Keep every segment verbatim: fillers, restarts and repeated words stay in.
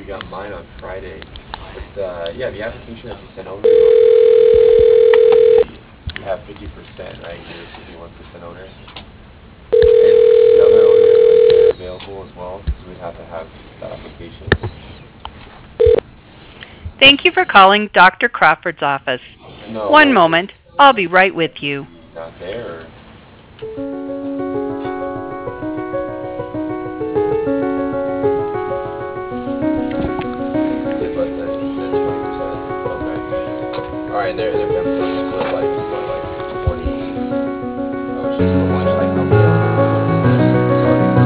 got mine on Friday. But uh, yeah, the application that you sent over, you have fifty percent, right? You're a fifty-one percent owner. And the other owner, like, they're available as well, because we'd have to have that application. Thank you for calling Doctor Crawford's office. No, One well, moment. I'll be right with you. he's not there. Or... It's less than, than twenty percent. Okay. All right, and their their family split like what, like twenty. Oh, it's just the one. Like how many other?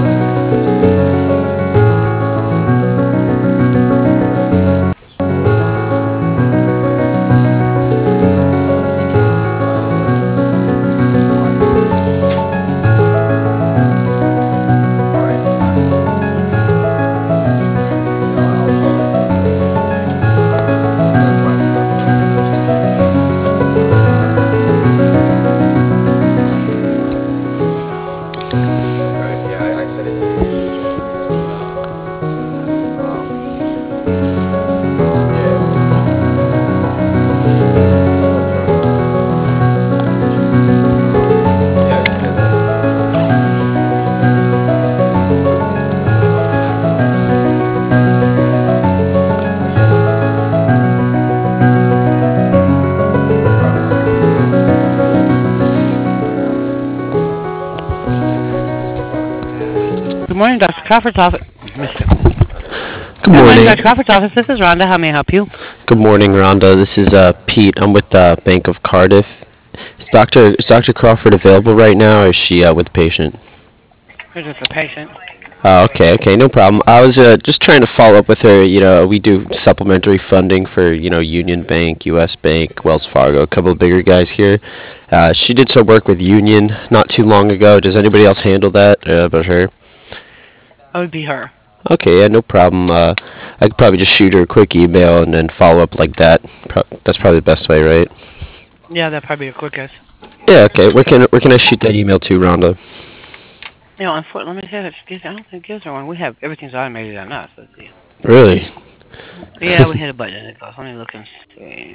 Good morning, Doctor Crawford's office. Mister Good morning. Doctor Crawford's office. This is Rhonda. How may I help you? Good morning, Rhonda. This is uh, Pete. I'm with the Bank of Cardiff. Is Doctor is Doctor Crawford available right now, or is she uh, with the patient? This is a patient. Uh, okay, okay, no problem. I was uh, just trying to follow up with her. You know, we do supplementary funding for, you know, Union Bank, U S Bank, Wells Fargo, a couple of bigger guys here. Uh, she did some work with Union not too long ago. Does anybody else handle that uh, but her? That would be her. Okay, yeah, no problem. Uh, I could probably just shoot her a quick email and then follow up like that. Pro- that's probably the best way, right? Yeah, that'd probably be the quickest. Yeah, okay. Where can where can I shoot that email to, Rhonda? You know, unfortunately, let me say that. I don't think it gives her one. We have everything's automated on us. Let's see. Really? Yeah, we hit a button. It goes. Let me look and see.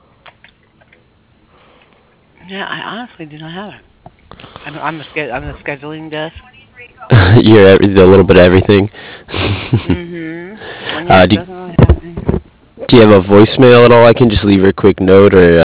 Yeah, I honestly do not have it. I'm I'm the sch- I'm the scheduling desk. You're every, a little bit of everything. Mhm. uh, do, Really do you have a voicemail at all? I can just leave her a quick note, or